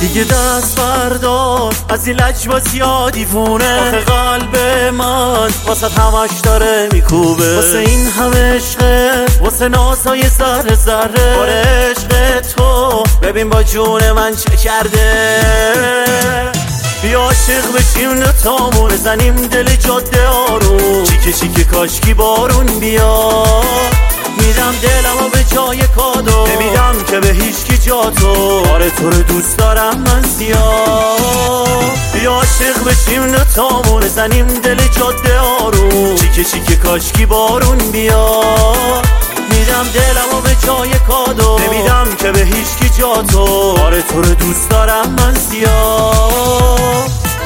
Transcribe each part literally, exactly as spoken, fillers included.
دیگه دست بردار از این لجباز یا دیوونه. آخه قلب من واسه همش داره میکوبه، واسه این همه عشقه، واسه نازهای ذره ذره. آره عشق تو ببین با جون من چه کرده. بیا عاشق بشیم دوتامون، بزنیم دل جاده آروم. چیکه چیکه کاشکی بارون بیا، میدم دلمو به جای کادو، نمیدم که به هیچکی جا تو. آره تو رو دوست دارم من زیاد. بیا عاشق بشیم دوتامون، بزنیم دل جاده آروم. چیکه چیکه کاشکی بارون بیا، میدم دلمو به جای کادو، نمیدم که به هیچکی جا تو. آره تو رو دوست دارم من زیاد.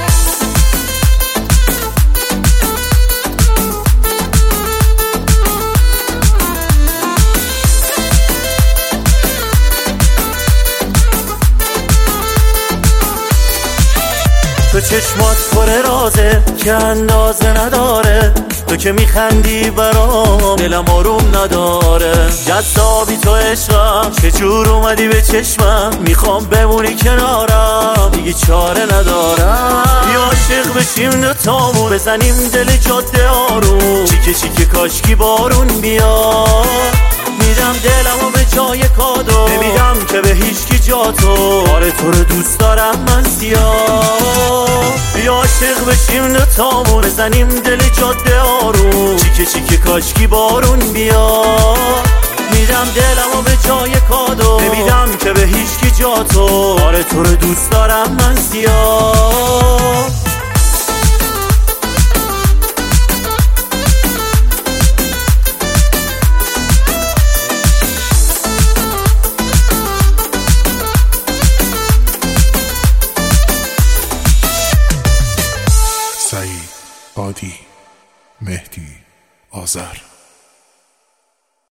تو چشمات پر رازه که اندازه نداره، تو که میخندی برام دلم آروم نداره. جذابی تو عشقم، چجور اومدی به چشمم، میخوام بمونی کنارم دیگه چاره ندارم. بیا عاشق بشیم دوتامون، بزنیم دل جاده آروم. چیکه چیکه کاشکی بارون بیا، میدم دلمو به جای کادو، نمیدم که به هیچکی جا تو. آره تو رو دوست دارم من زیاد. بیا عاشق بشیم دوتامون، بزنیم دل جاده آروم. چیکه چیکه کاشکی بارون بیا، میدم دلمو به جای کادو، نمیدم که به هیچکی جا تو. آره تو رو دوست دارم من زیاد. سعید، هادی، مهدی، آذر.